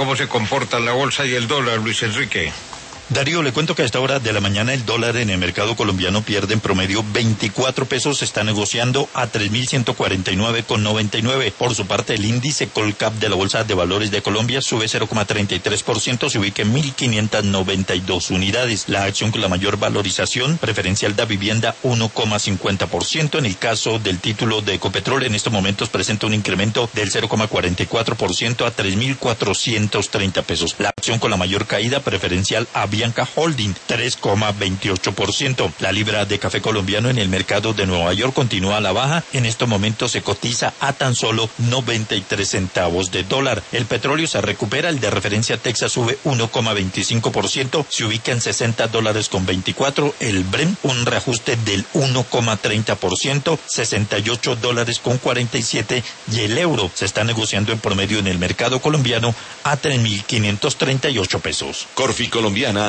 cómo se comportan la bolsa y el dólar, Luis Enrique. Darío, le cuento que a esta hora de la mañana el dólar en el mercado colombiano pierde en promedio 24 pesos, se está negociando a 3.149,99. Por su parte, el índice Colcap de la Bolsa de Valores de Colombia sube 0,33%, se ubica en 1.592 unidades. La acción con la mayor valorización preferencial da vivienda 1,50%. En el caso del título de Ecopetrol, en estos momentos presenta un incremento del 0,44% a 3.430 pesos. La acción con la mayor caída preferencial Bianca Holding, 3,28%. La libra de café colombiano en el mercado de Nueva York continúa a la baja. En estos momentos se cotiza a tan solo 93 centavos de dólar. El petróleo se recupera, el de referencia Texas sube 1,25%, se ubica en $60.24. El Brent, un reajuste del 1,30%, $68.47. Y el euro se está negociando en promedio en el mercado colombiano a 3.538 pesos. Corfi Colombiana